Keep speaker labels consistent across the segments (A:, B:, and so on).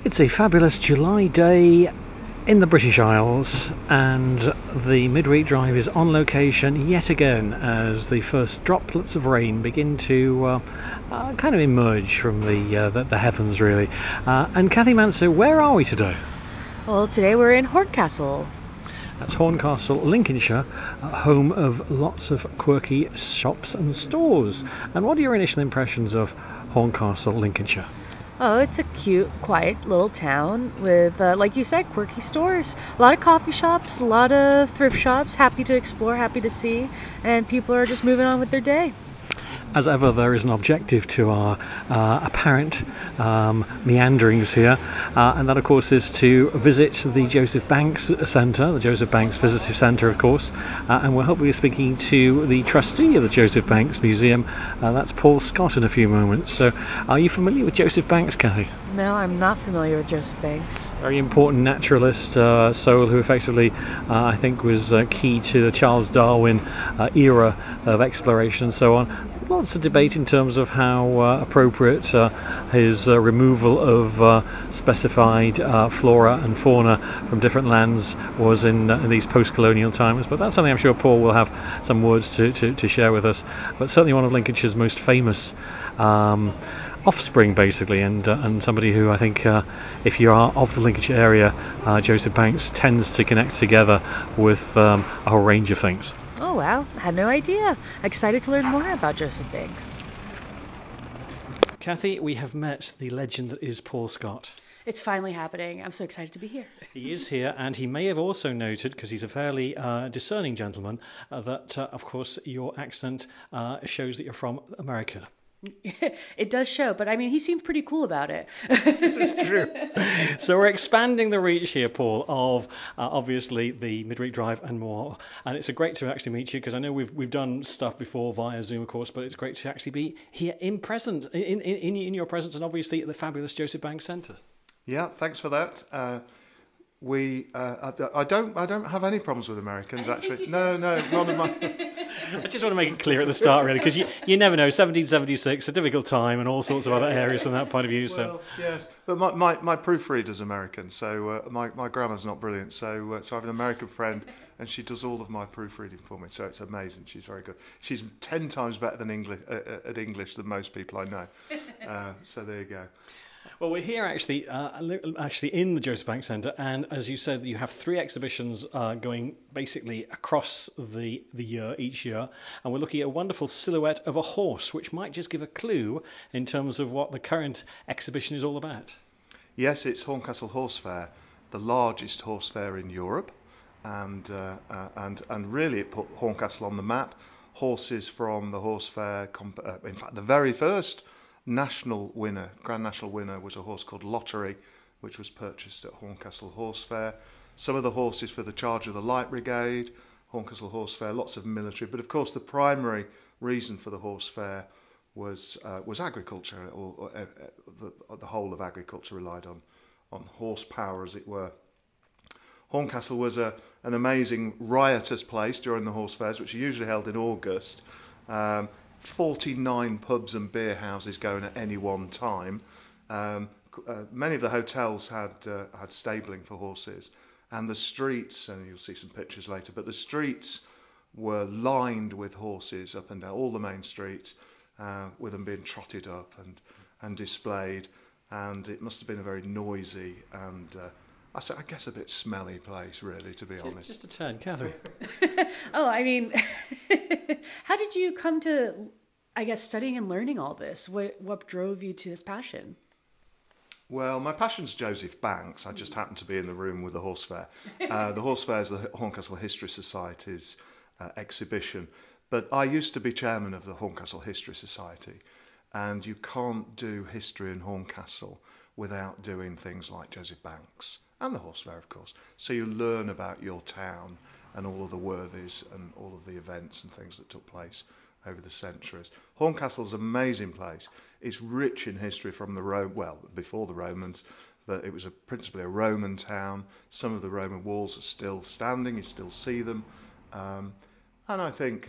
A: It's a fabulous July day in the British Isles, and the Midweek Drive is on location yet again as the first droplets of rain begin to kind of emerge from the heavens, really. And Kathy Manso, where are we today?
B: Well, today we're in Horncastle.
A: That's Horncastle, Lincolnshire, home of lots of quirky shops and stores. And what are your initial impressions of Horncastle, Lincolnshire?
B: Oh, it's a cute, quiet little town with, like you said, quirky stores. A lot of coffee shops, a lot of thrift shops, happy to explore, happy to see, and people are just moving on with their day.
A: As ever, there is an objective to our apparent meanderings here, and that, of course, is to visit the Joseph Banks Centre, the Joseph Banks Visitor Centre, of course, and we're hopefully speaking to the trustee of the Joseph Banks Museum. That's Paul Scott in a few moments. So, are you familiar with Joseph Banks, Kathy?
B: No, I'm not familiar with Joseph Banks.
A: Very important naturalist, soul who effectively, I think, was key to the Charles Darwin era of exploration and so on. Lots of debate in terms of how appropriate his removal of specified flora and fauna from different lands was in these post-colonial times, but that's something I'm sure Paul will have some words to share with us. But certainly one of Lincolnshire's most famous offspring, basically, and somebody who I think, if you are of the Lincolnshire area, Joseph Banks tends to connect together with a whole range of things.
B: Oh, wow. I had no idea. Excited to learn more about Joseph Banks.
A: Kathy, we have met the legend that is Paul Scott.
B: It's finally happening. I'm so excited to be here.
A: He is here, and he may have also noted, because he's a fairly discerning gentleman, that, of course, your accent shows that you're from America.
B: It does show, but I mean, he seemed pretty cool about it.
A: This is true. So we're expanding the reach here, Paul, of obviously the Midweek Drive and more. And it's great to actually meet you, because I know we've done stuff before via Zoom, of course, but it's great to actually be here in your presence, and obviously at the fabulous Joseph Banks Centre.
C: Yeah, thanks for that. I don't have any problems with Americans, actually. No, none of my.
A: I just want to make it clear at the start, really, because you never know. 1776, a difficult time, and all sorts of other areas from that point of view.
C: Well, yes, but my proofreader's American, so my grammar's not brilliant. So I have an American friend, and she does all of my proofreading for me. So it's amazing. She's very good. She's 10 times better than at English than most people I know. So there you go.
A: Well, we're here actually in the Joseph Banks Centre, and as you said, you have 3 exhibitions going basically across the year, each year, and we're looking at a wonderful silhouette of a horse, which might just give a clue in terms of what the current exhibition is all about.
C: Yes, it's Horncastle Horse Fair, the largest horse fair in Europe, and really it put Horncastle on the map. Horses from the horse fair, in fact, the very first Grand National winner was a horse called Lottery, which was purchased at Horncastle Horse Fair. Some of the horses for the Charge of the Light Brigade, Horncastle Horse Fair, lots of military. But of course, the primary reason for the horse fair was agriculture, or the whole of agriculture relied on horsepower, as it were. Horncastle was an amazing riotous place during the horse fairs, which are usually held in August. 49 pubs and beer houses going at any one time. Many of the hotels had stabling for horses, and the streets, and you'll see some pictures later, but the streets were lined with horses up and down all the main streets, with them being trotted up and displayed, and it must have been a very noisy and I guess a bit smelly place, really, to be honest.
A: Just a turn, Catherine.
B: Oh, I mean, how did you come to, I guess, studying and learning all this? What drove you to this passion?
C: Well, my passion's Joseph Banks. I just happened to be in the room with the horse fair. The horse fair is the Horncastle History Society's exhibition. But I used to be chairman of the Horncastle History Society, and you can't do history in Horncastle without doing things like Joseph Banks and the horse fair, of course. So you learn about your town and all of the worthies and all of the events and things that took place over the centuries. Horncastle's an amazing place. It's rich in history from before the Romans, but it was principally a Roman town. Some of the Roman walls are still standing, you still see them. And I think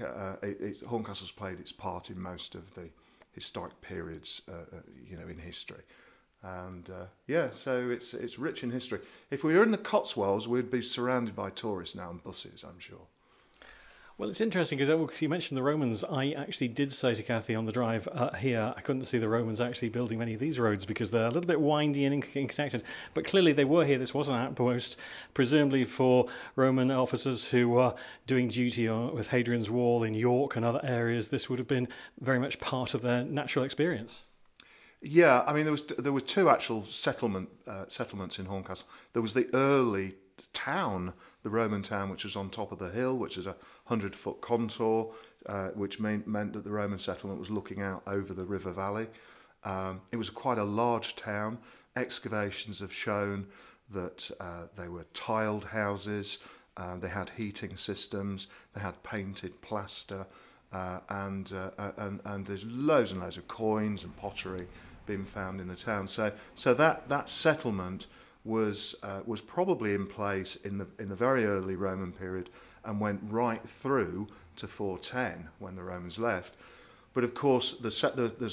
C: Horncastle's played its part in most of the historic periods, in history. And so it's rich in history. If we were in the Cotswolds, we'd be surrounded by tourists now and buses, I'm sure.
A: Well, it's interesting because you mentioned the Romans. I actually did say to Kathy on the drive here, I couldn't see the Romans actually building many of these roads because they're a little bit windy and interconnected. But clearly they were here. This was an outpost, presumably for Roman officers who were doing duty with Hadrian's Wall in York and other areas. This would have been very much part of their natural experience.
C: Yeah, I mean there were two actual settlements in Horncastle. There was the early town, the Roman town, which was on top of the hill, which is a 100-foot contour, which meant that the Roman settlement was looking out over the river valley. It was quite a large town. Excavations have shown that they were tiled houses. They had heating systems. They had painted plaster. And there's loads and loads of coins and pottery being found in the town. So that settlement was probably in place in the very early Roman period and went right through to 410 when the Romans left. But of course, there's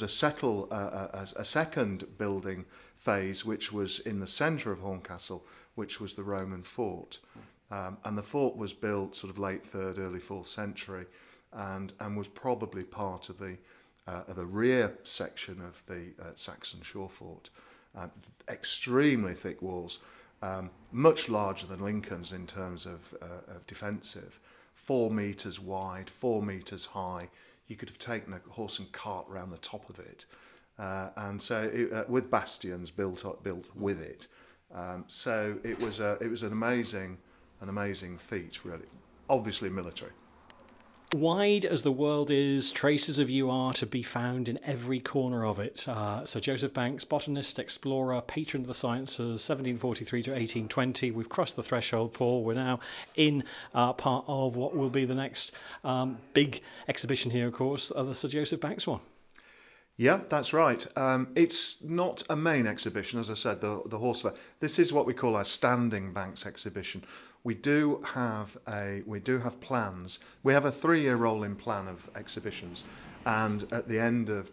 C: a second building phase which was in the centre of Horncastle, which was the Roman fort, and the fort was built sort of late 3rd, early 4th century. And was probably part of the rear section of the Saxon shore fort. Extremely thick walls, much larger than Lincoln's in terms of defensive. 4 metres wide, 4 metres high. You could have taken a horse and cart round the top of it, and so with bastions built with it. So it was an amazing feat, really. Obviously military.
A: Wide as the world is, traces of you are to be found in every corner of it. Sir Joseph Banks, botanist, explorer, patron of the sciences, 1743 to 1820. We've crossed the threshold, Paul. We're now in part of what will be the next big exhibition here, of course, the Sir Joseph Banks one.
C: Yeah, that's right. It's not a main exhibition, as I said, the horse fair. This is what we call our standing Banks exhibition. We do have plans. We have a 3-year rolling plan of exhibitions, and at the end of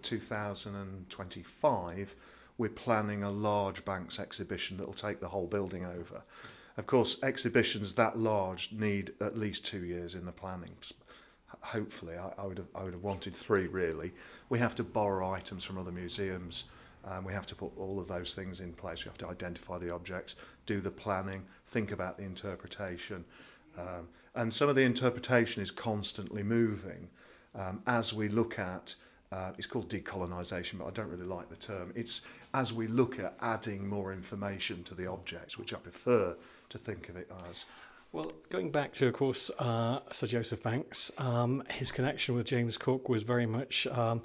C: 2025, we're planning a large Banks exhibition that will take the whole building over. Of course, exhibitions that large need at least 2 years in the planning. Hopefully, I would have wanted 3 really. We have to borrow items from other museums. We have to put all of those things in place. We have to identify the objects, do the planning, think about the interpretation. And some of the interpretation is constantly moving as we look at, it's called decolonisation, but I don't really like the term. It's as we look at adding more information to the objects, which I prefer to think of it as.
A: Well, going back to, of course, Sir Joseph Banks, his connection with James Cook was very much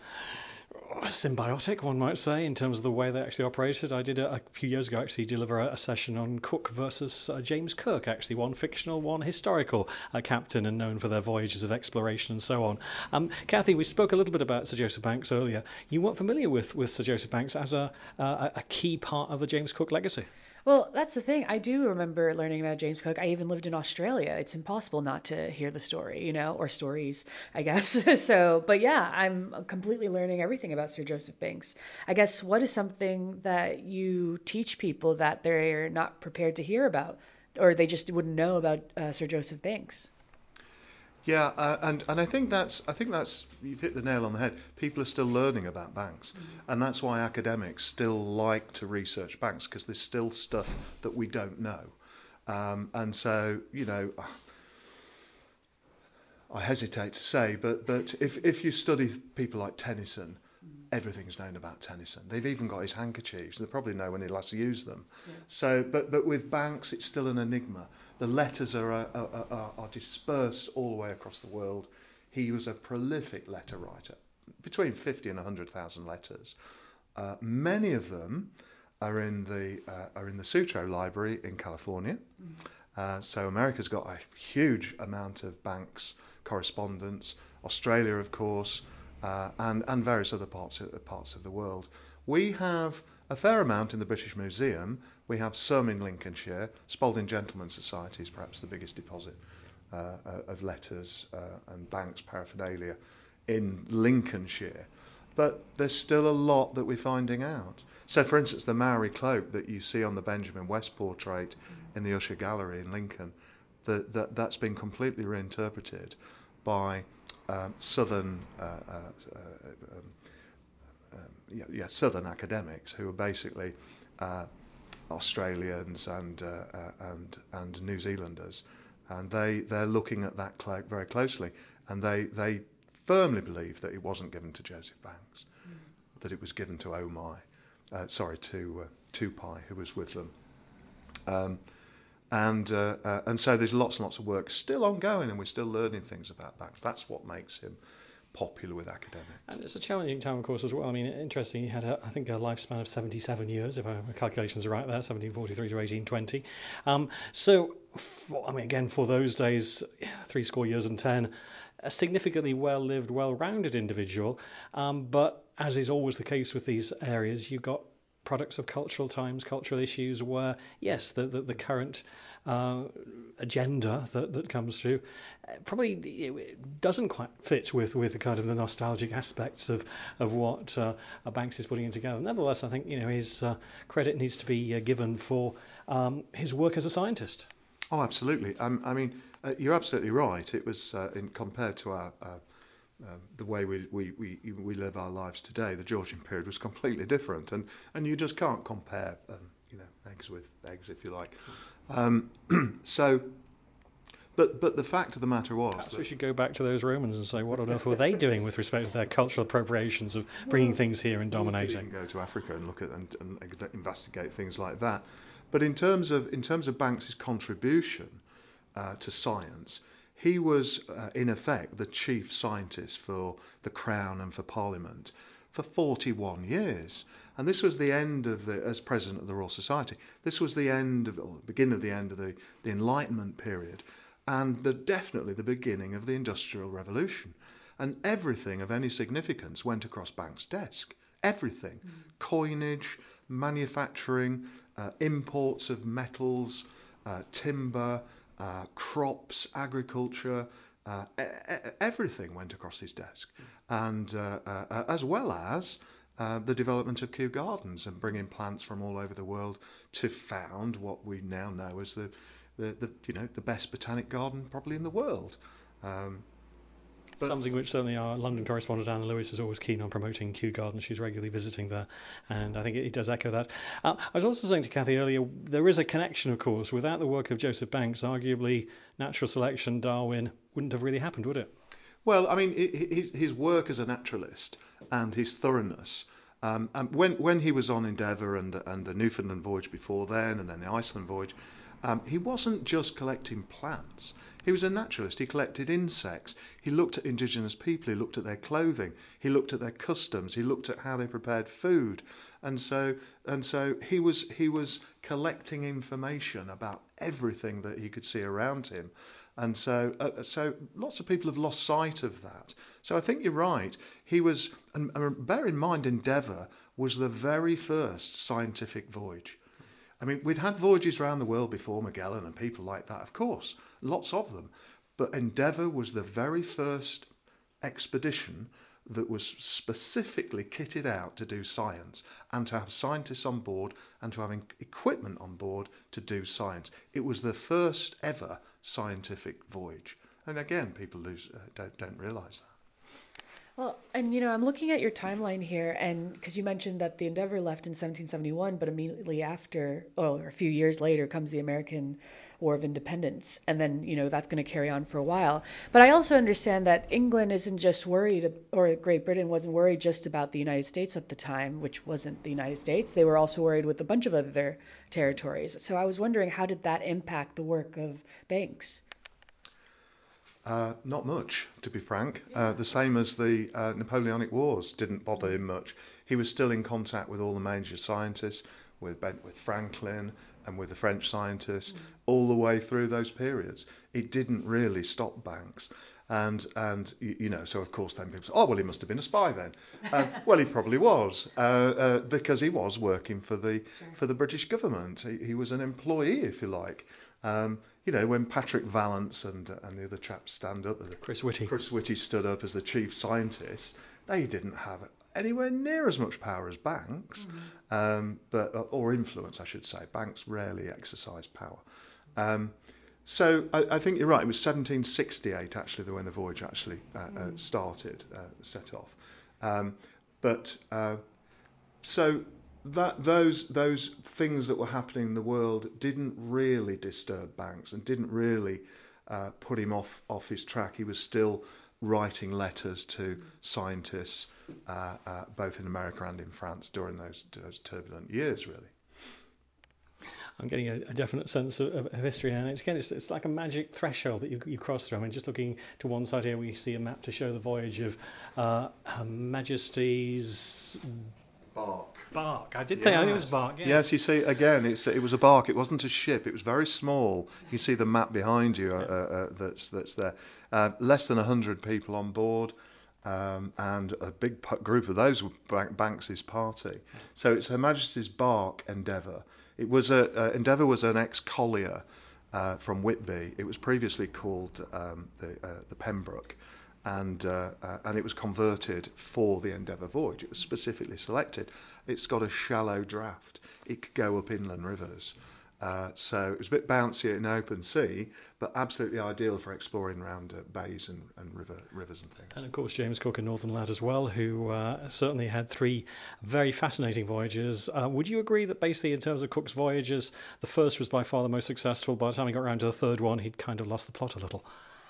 A: symbiotic, one might say, in terms of the way they actually operated. I did a few years ago actually deliver a session on Cook versus James Cook, actually, one fictional, one historical captain and known for their voyages of exploration and so on. Kathy, we spoke a little bit about Sir Joseph Banks earlier. You weren't familiar with Sir Joseph Banks as a key part of the James Cook legacy.
B: Well, that's the thing. I do remember learning about James Cook. I even lived in Australia. It's impossible not to hear the story, or stories, I guess. But yeah, I'm completely learning everything about Sir Joseph Banks. I guess what is something that you teach people that they're not prepared to hear about, or they just wouldn't know about Sir Joseph Banks?
C: Yeah, and I think that's you've hit the nail on the head. People are still learning about Banks, and that's why academics still like to research Banks, because there's still stuff that we don't know. And so, I hesitate to say, but if you study people like Tennyson, everything's known about Tennyson. They've even got his handkerchiefs. They probably know when he last used them. Yeah. So, but with Banks, it's still an enigma. The letters are dispersed all the way across the world. He was a prolific letter writer, between 50 and 100,000 letters. Many of them are in the Sutro Library in California. So America's got a huge amount of Banks correspondence. Australia, of course. And various other parts of the world. We have a fair amount in the British Museum. We have some in Lincolnshire. Spalding Gentleman Society is perhaps the biggest deposit of letters and Banks paraphernalia in Lincolnshire. but there's still a lot that we're finding out. So, for instance, the Maori cloak that you see on the Benjamin West portrait in the Usher Gallery in Lincoln, that's been completely reinterpreted by southern southern academics who are basically Australians and New Zealanders, and they're looking at that cloak very closely, and they firmly believe that it wasn't given to Joseph Banks, that it was given to to Tupai, who was with them. And so there's lots and lots of work still ongoing, and we're still learning things about Banks. That's what makes him popular with academics.
A: And it's a challenging time, of course, as well. I mean, interesting, he had, I think, a lifespan of 77 years, if my calculations are right there, 1743 to 1820. Again, for those days, 70 years and 10, a significantly well-lived, well-rounded individual. But as is always the case with these areas, you've got products of cultural times, cultural issues where, yes, the current agenda that comes through probably it doesn't quite fit with the kind of the nostalgic aspects of what Banks is putting in together. Nevertheless, I think his credit needs to be given for his work as a scientist.
C: Oh, absolutely. You're absolutely right. It was compared to our the way we live our lives today, the Georgian period was completely different, and you just can't compare eggs with eggs, if you like. But the fact of the matter was,
A: perhaps we should go back to those Romans and say, what on earth were they doing with respect to their cultural appropriations of bringing things here and dominating?
C: You can go to Africa and look at and investigate things like that. But in terms of Banks's contribution to science, he was, in effect, the chief scientist for the Crown and for Parliament for 41 years. And this was the end of as President of the Royal Society, this was the beginning of the end of the Enlightenment period, and definitely the beginning of the Industrial Revolution. And everything of any significance went across Banks' desk. Everything. Coinage, manufacturing, imports of metals, timber, crops, agriculture, everything went across his desk, and as well as the development of Kew Gardens and bringing plants from all over the world to found what we now know as the best botanic garden probably in the world.
A: Something which certainly our London correspondent Anna Lewis is always keen on promoting, Kew Gardens. She's regularly visiting there, and I think it does echo that. I was also saying to Kathy earlier, there is a connection, of course. Without the work of Joseph Banks, arguably natural selection, Darwin, wouldn't have really happened, would it?
C: Well, I mean, his work as a naturalist and his thoroughness. When he was on Endeavour and the Newfoundland voyage before then, and then the Iceland voyage, he wasn't just collecting plants. He was a naturalist. He collected insects. He looked at indigenous people. He looked at their clothing. He looked at their customs. He looked at how they prepared food. And so he was collecting information about everything that he could see around him. And so lots of people have lost sight of that. So I think you're right. He was, and bear in mind, Endeavour was the very first scientific voyage. I mean, we'd had voyages around the world before, Magellan and people like that, of course, lots of them. But Endeavour was the very first expedition that was specifically kitted out to do science and to have scientists on board and to have equipment on board to do science. It was the first ever scientific voyage. And again, people don't realise that.
B: Well, and I'm looking at your timeline here, and because you mentioned that the Endeavour left in 1771, but immediately after, or a few years later, comes the American War of Independence, and then that's going to carry on for a while. But I also understand that England isn't just worried, or Great Britain wasn't worried just about the United States at the time, which wasn't the United States. They were also worried with a bunch of other territories. So I was wondering, how did that impact the work of Banks?
C: Not much, to be frank. The same as the Napoleonic Wars didn't bother him much. He was still in contact with all the major scientists, with Franklin and with the French scientists, all the way through those periods. It didn't really stop Banks. And so of course then people say, oh, well, he must have been a spy then. Well, he probably was, because he was working for the British government. He was an employee, if you like. When Patrick Vallance and the other chaps stand up,
A: Chris Whitty
C: stood up as the chief scientist, they didn't have anywhere near as much power as Banks, but or influence, I should say. Banks rarely exercised power. So I think you're right. It was 1768 actually when the voyage actually started, set off. So those things that were happening in the world didn't really disturb Banks and didn't really put him off his track. He was still writing letters to scientists, both in America and in France during those turbulent years, really.
A: I'm getting a definite sense of history, and it's like a magic threshold that you cross through. I mean, just looking to one side here, we see a map to show the voyage of Her Majesty's bark. I think it was bark.
C: Yes, you see again, it was a bark. It wasn't a ship. It was very small. You see the map behind you that's there. Less than 100 people on board. And a big group of those were Banks's party. So it's Her Majesty's bark Endeavour. It was Endeavour was an ex-collier from Whitby. It was previously called the Pembroke, and it was converted for the Endeavour voyage. It was specifically selected. It's got a shallow draft. It could go up inland rivers. So it was a bit bouncy in open sea, but absolutely ideal for exploring around bays and rivers and things.
A: And of course, James Cook, a Northern lad as well, who certainly had 3 very fascinating voyages. Would you agree that basically in terms of Cook's voyages, the first was by far the most successful? By the time he got around to the third one, he'd kind of lost the plot a little.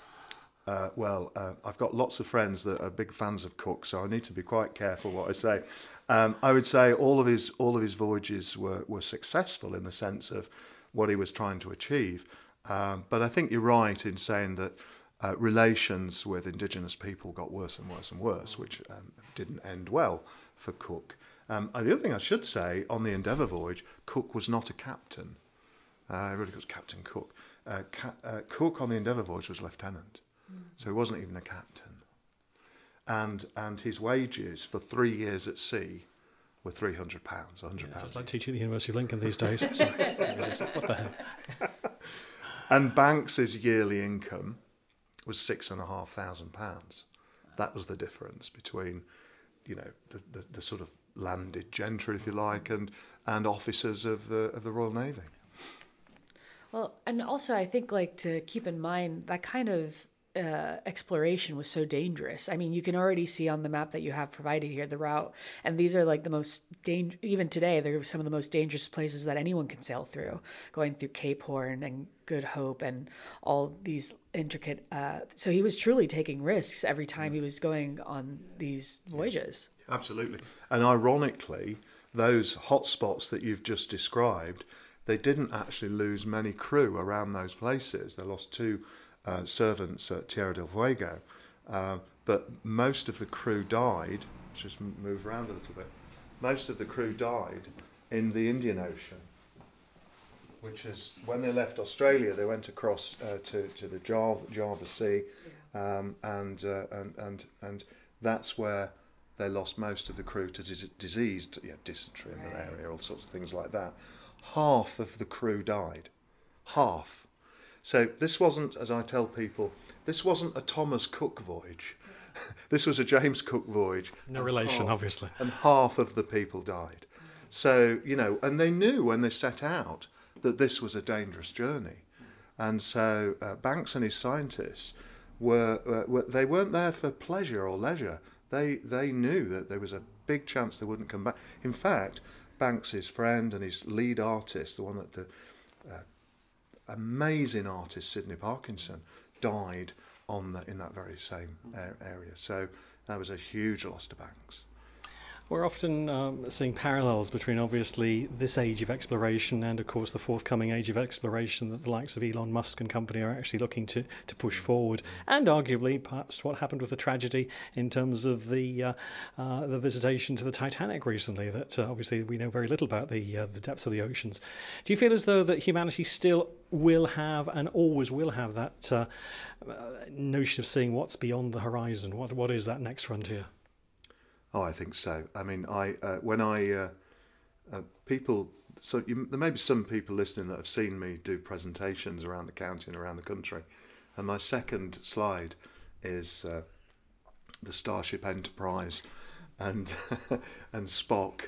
C: I've got lots of friends that are big fans of Cook, so I need to be quite careful what I say. I would say all of his voyages were successful in the sense of what he was trying to achieve. But I think you're right in saying that relations with indigenous people got worse and worse and worse, which didn't end well for Cook. The other thing I should say on the Endeavour voyage, Cook was not a captain. Everybody goes Captain Cook. Cook on the Endeavour voyage was lieutenant. So he wasn't even a captain. And his wages for 3 years at sea were £300, £100.
A: Just like teaching at the University of Lincoln these days. Sorry. What the hell?
C: And Banks's yearly income was £6,500. That was the difference between, the sort of landed gentry, if you like, and officers of the Royal Navy.
B: Well, and also I think to keep in mind that kind of exploration was so dangerous. I mean, you can already see on the map that you have provided here the route, and these are the most even today they're some of the most dangerous places that anyone can sail through, going through Cape Horn and Good Hope and all these intricate. So he was truly taking risks every time he was going on these voyages.
C: Absolutely, and ironically, those hotspots that you've just described, they didn't actually lose many crew around those places. They lost 2 servants at Tierra del Fuego, but most of the crew died. Just move around a little bit. Most of the crew died in the Indian Ocean, which is when they left Australia, they went across to the Java Sea, and that's where they lost most of the crew to disease, dysentery and malaria, all sorts of things like that. Half of the crew died. Half. So this wasn't, as I tell people, this wasn't a Thomas Cook voyage. This was a James Cook voyage.
A: No relation, obviously.
C: And half of the people died. So, and they knew when they set out that this was a dangerous journey. And so Banks and his scientists they weren't there for pleasure or leisure. They knew that there was a big chance they wouldn't come back. In fact, Banks's friend and his lead artist, the one that the amazing artist Sidney Parkinson, died in that very same area. So that was a huge loss to Banks.
A: We're often seeing parallels between obviously this age of exploration and of course the forthcoming age of exploration that the likes of Elon Musk and company are actually looking to push forward, and arguably perhaps what happened with the tragedy in terms of the visitation to the Titanic recently, that obviously we know very little about the depths of the oceans. Do you feel as though that humanity still will have and always will have that notion of seeing what's beyond the horizon? What is that next frontier?
C: Oh, I think so. I mean, people. So there may be some people listening that have seen me do presentations around the county and around the country, and my second slide is the Starship Enterprise and and Spock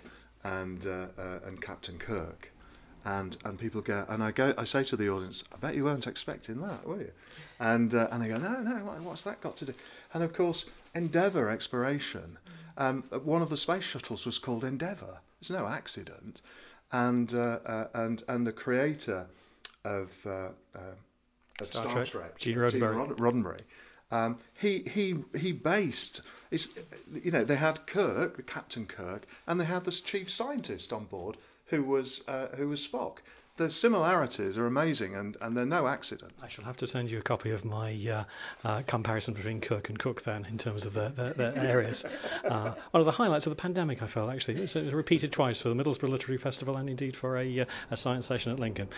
C: and Captain Kirk. And people go, and I say to the audience, I bet you weren't expecting that, were you? And they go, no, what's that got to do? And of course, Endeavour exploration. One of the space shuttles was called Endeavour. It's no accident. And the creator of Star Trek,
A: Gene Roddenberry.
C: He based, they had Kirk, the Captain Kirk, and they had this chief scientist on board who was Spock. The similarities are amazing, and they're no accident.
A: I shall have to send you a copy of my comparison between Kirk and Cook then, in terms of their areas. One of the highlights of the pandemic, I felt, actually. It was repeated twice for the Middlesbrough Literary Festival and indeed for a science session at Lincoln.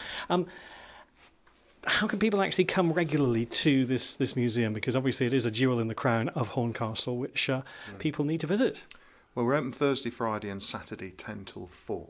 A: How can people actually come regularly to this museum? Because obviously it is a jewel in the crown of Horncastle, which people need to visit.
C: Well, we're open Thursday, Friday and Saturday 10 till 4.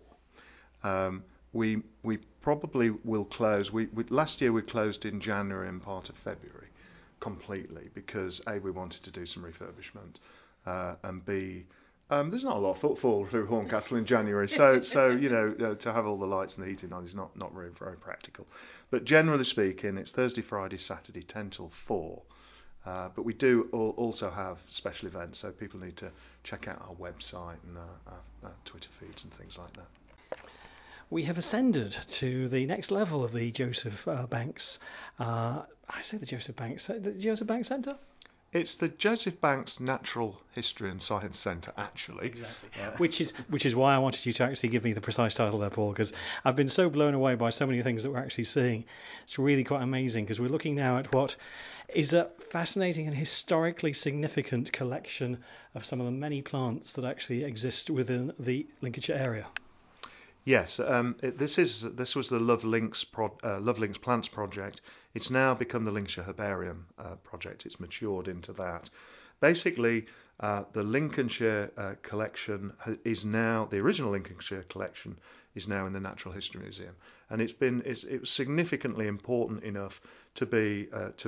C: We probably will close. Last year we closed in January and part of February completely because A, we wanted to do some refurbishment, and B, there's not a lot of footfall through Horncastle in January, so to have all the lights and the heating on is not very, very practical. But generally speaking, it's Thursday, Friday, Saturday 10 till 4. But we do also have special events, so people need to check out our website and our Twitter feeds and things like that.
A: We have ascended to the next level of the Joseph Banks. I say the Joseph Banks Centre?
C: It's the Joseph Banks Natural History and Science Centre, actually.
A: Exactly. Which is why I wanted you to actually give me the precise title there, Paul, because I've been so blown away by so many things that we're actually seeing. It's really quite amazing, because we're looking now at what is a fascinating and historically significant collection of some of the many plants that actually exist within the Lincolnshire area.
C: Yes, this was the Love Links Plants project. It's now become the Lincolnshire Herbarium project. It's matured into that. Basically, the Lincolnshire collection is now, the original Lincolnshire collection is now in the Natural History Museum, and it was significantly important enough to be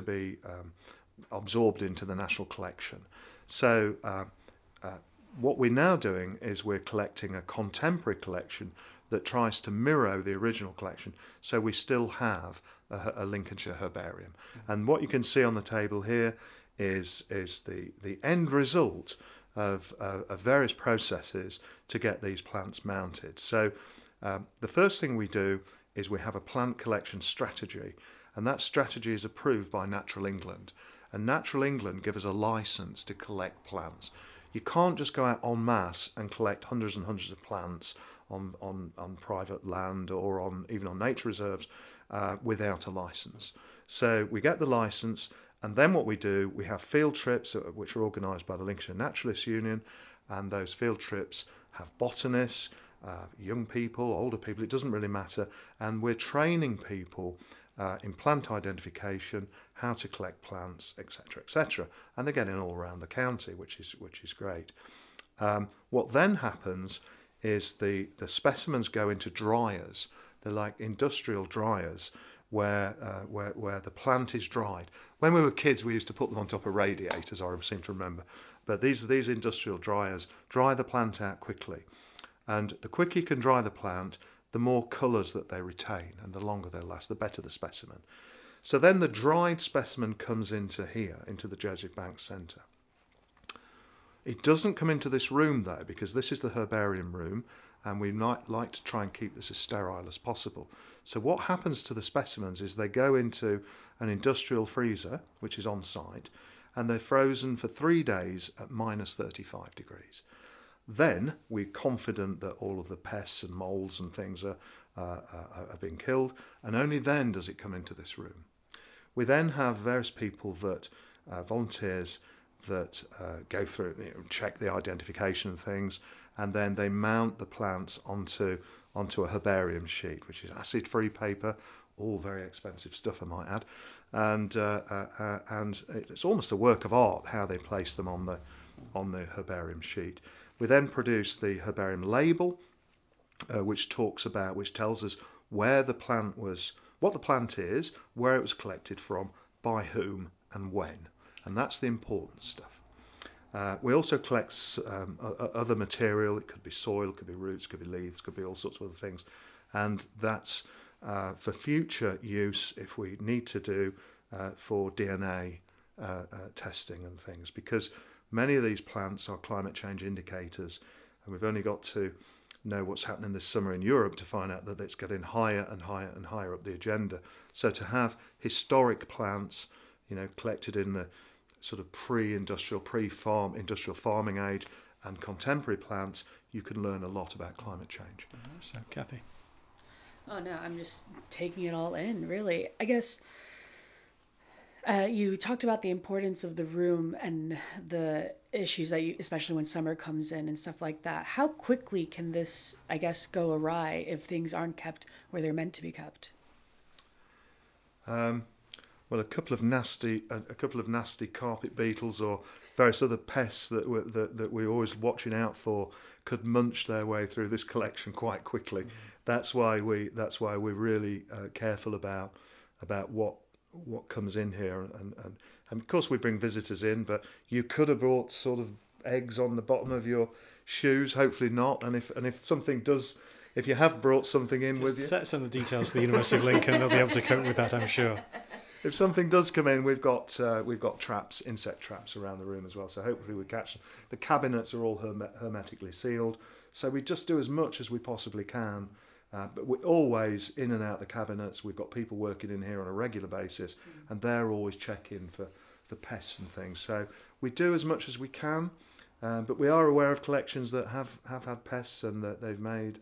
C: absorbed into the national collection. So what we're now doing is we're collecting a contemporary collection that tries to mirror the original collection, so we still have a Lincolnshire herbarium. And what you can see on the table here is the end result of various processes to get these plants mounted. So the first thing we do is we have a plant collection strategy, and that strategy is approved by Natural England. And Natural England give us a license to collect plants. You can't just go out en masse and collect hundreds and hundreds of plants on private land or even on nature reserves without a license. So we get the license, and then what we do, we have field trips which are organised by the Lincolnshire Naturalists Union, and those field trips have botanists, young people, older people, it doesn't really matter, and we're training people in plant identification, how to collect plants, etc., etc., and they're getting all around the county, which is great. What then happens is the specimens go into dryers. They're like industrial dryers where the plant is dried. When we were kids, we used to put them on top of radiators, I seem to remember. But these industrial dryers dry the plant out quickly. And the quicker you can dry the plant, the more colours that they retain, and the longer they last, the better the specimen. So then the dried specimen comes into here, into the Joseph Banks Centre. It doesn't come into this room though, because this is the herbarium room, and we might like to try and keep this as sterile as possible. So what happens to the specimens is they go into an industrial freezer, which is on site, and they're frozen for 3 days at minus 35 degrees. Then we're confident that all of the pests and moulds and things are being killed, and only then does it come into this room. We then have various people that volunteers that go through, check the identification of things, and then they mount the plants onto a herbarium sheet, which is acid-free paper, all very expensive stuff, I might add, and it's almost a work of art how they place them on the herbarium sheet. We then produce the herbarium label, which tells us where the plant was, what the plant is, where it was collected from, by whom, and when. And that's the important stuff. We also collect other material. It could be soil, it could be roots, it could be leaves, it could be all sorts of other things. And that's for future use if we need to do for DNA testing and things, because many of these plants are climate change indicators, and we've only got to know what's happening this summer in Europe to find out that it's getting higher and higher and higher up the agenda. So to have historic plants, collected in the sort of pre-industrial, pre-farm, industrial farming age, and contemporary plants, you can learn a lot about climate change.
A: So, Kathy.
B: Oh no, I'm just taking it all in, really. I guess you talked about the importance of the room and the issues that especially when summer comes in and stuff like that. How quickly can this, I guess, go awry if things aren't kept where they're meant to be kept?
C: Well, a couple of nasty carpet beetles or various other pests that we're always watching out for could munch their way through this collection quite quickly. Mm. That's why we're really careful about what comes in here, and of course we bring visitors in, but you could have brought sort of eggs on the bottom of your shoes. Hopefully not. And if you have brought something in with you,
A: set some of the details to the University of Lincoln. They'll be able to cope with that, I'm sure.
C: If something does come in, we've got traps, insect traps around the room as well. So hopefully we catch them. The cabinets are all hermetically sealed, so we just do as much as we possibly can. But we're always in and out the cabinets. We've got people working in here on a regular basis, and they're always checking for pests and things. So we do as much as we can, but we are aware of collections that have had pests and that they've made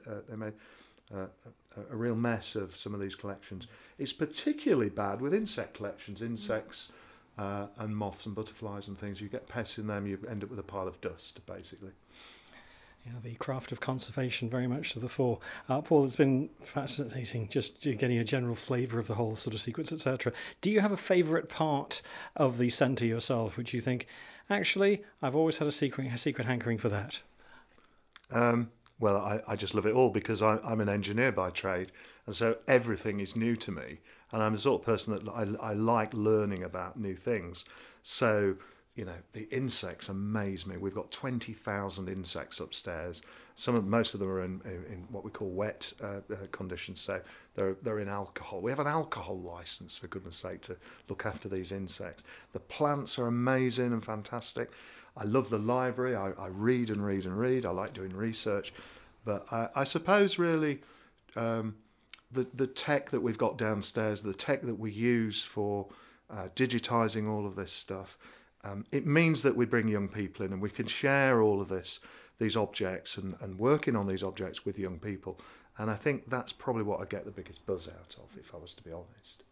C: a real mess of some of these collections. It's particularly bad with insect collections, insects and moths and butterflies and things. You get pests in them, you end up with a pile of dust, basically.
A: Yeah, the craft of conservation very much to the fore. Paul, it's been fascinating just getting a general flavour of the whole sort of sequence, etc. Do you have a favourite part of the centre yourself, which you think, actually, I've always had a secret hankering for that?
C: Well, I just love it all because I'm an engineer by trade, and so everything is new to me, and I'm the sort of person that I like learning about new things. So, the insects amaze me. We've got 20,000 insects upstairs. Most of them are in what we call wet conditions, so they're in alcohol. We have an alcohol license, for goodness sake, to look after these insects. The plants are amazing and fantastic. I love the library. I read and read and read. I like doing research, but I suppose really the tech that we've got downstairs, the tech that we use for digitizing all of this stuff. It means that we bring young people in and we can share all of these objects and working on these objects with young people. And I think that's probably what I get the biggest buzz out of, if I was to be honest.